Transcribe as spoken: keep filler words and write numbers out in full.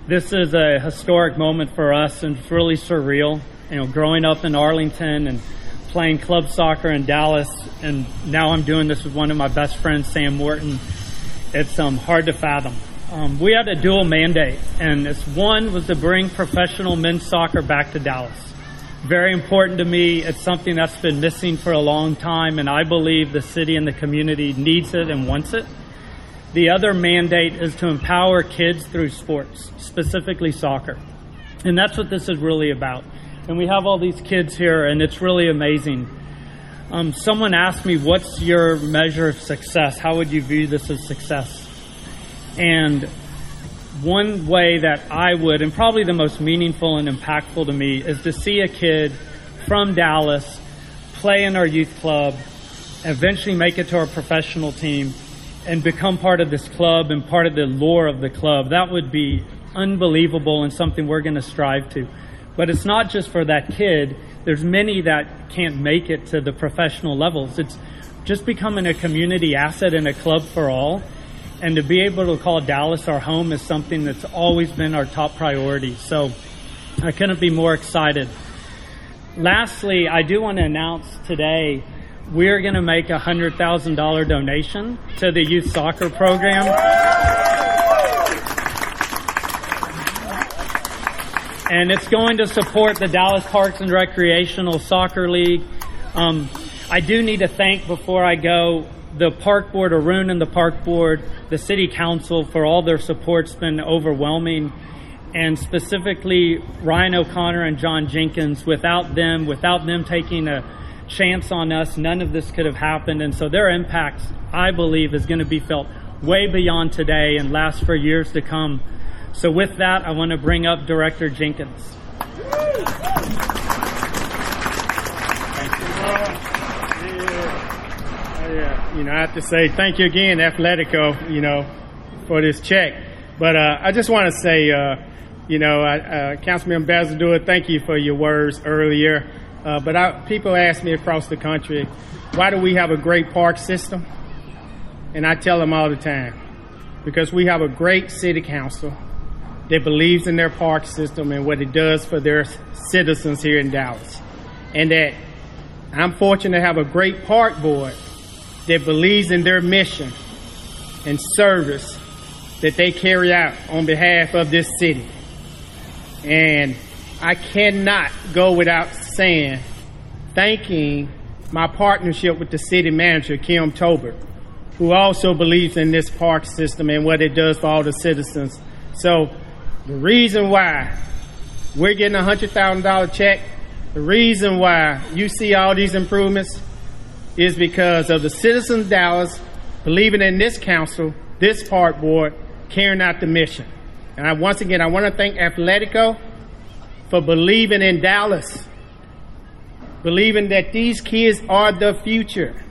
This is a historic moment for us, and it's really surreal. You know, growing up in Arlington and playing club soccer in Dallas, and now I'm doing this with one of my best friends, Sam Morton. It's um, hard to fathom. Um, we had a dual mandate, and it's one was to bring professional men's soccer back to Dallas. Very important to me. It's something that's been missing for a long time, and I believe the city and the community needs it and wants it. The other mandate is to empower kids through sports, specifically soccer. And that's what this is really about. And we have all these kids here, and it's really amazing. Um, someone asked me, what's your measure of success? How would you view this as success? And one way that I would, and probably the most meaningful and impactful to me, is to see a kid from Dallas play in our youth club, eventually make it to our professional team, and become part of this club and part of the lore of the club. That would be unbelievable and something we're going to strive to. But it's not just for that kid. There's many that can't make it to the professional levels. It's just becoming a community asset and a club for all. And to be able to call Dallas our home is something that's always been our top priority. So I couldn't be more excited. Lastly, I do want to announce today we're going to make a one hundred thousand dollars donation to the youth soccer program. And it's going to support the Dallas Parks and Recreational Soccer League. Um, I do need to thank, before I go, the park board, Arun and the park board, the city council for all their support. It's been overwhelming. And specifically Ryan O'Connor and John Jenkins. Without them, without them taking a chance on us, none of this could have happened. And so their impact, I believe, is going to be felt way beyond today and last for years to come. So with that, I want to bring up Director Jenkins. Thank you. Yeah. Yeah. You know, I have to say thank you again, Athletico, you know, for this check. But uh, I just want to say, uh, you know, uh, Councilman Ambassador, thank you for your words earlier. Uh, but I, people ask me across the country, why do we have a great park system? And I tell them all the time, because we have a great city council that believes in their park system and what it does for their citizens here in Dallas. And that I'm fortunate to have a great park board that believes in their mission and service that they carry out on behalf of this city. And I cannot go without saying, thanking my partnership with the city manager, Kim Tolbert, who also believes in this park system and what it does for all the citizens. So the reason why we're getting a one hundred thousand dollars check, the reason why you see all these improvements is because of the citizens of Dallas believing in this council, this park board, carrying out the mission. And I, once again, I want to thank Athletico for believing in Dallas, believing that these kids are the future.